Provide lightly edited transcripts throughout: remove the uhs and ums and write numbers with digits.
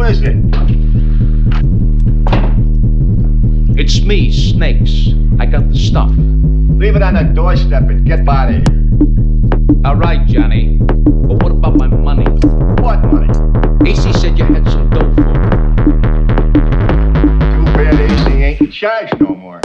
is it? It's me, Snakes. I got the stuff. Leave it on the doorstep and get out of here. All right, Johnny. But what about my money? What money? AC said you had some dough for me. Too bad AC ain't in charge no more.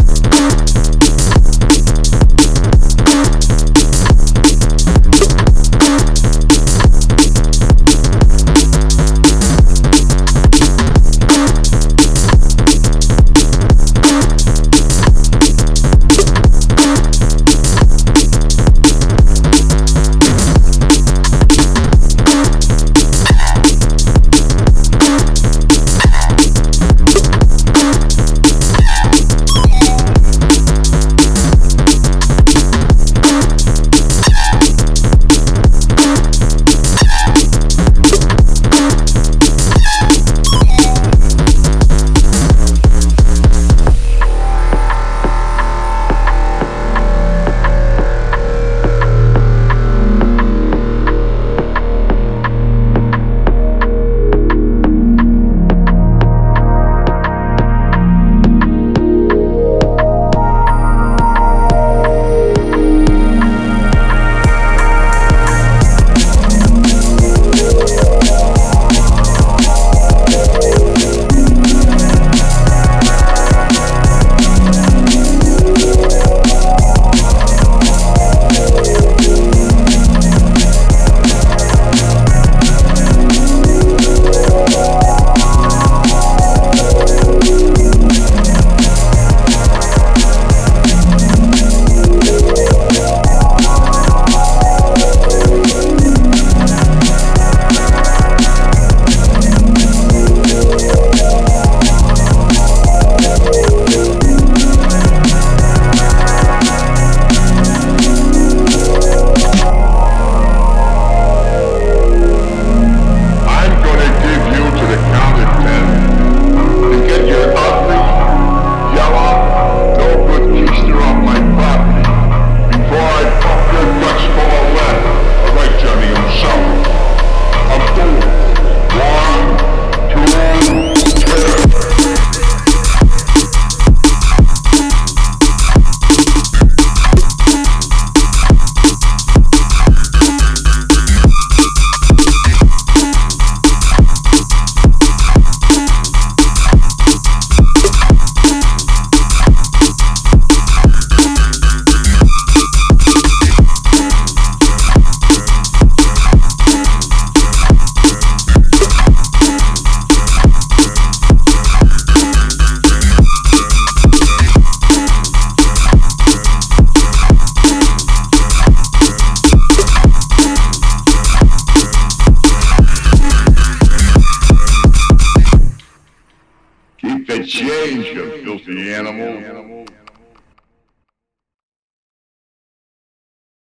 Keep the change, you filthy animal.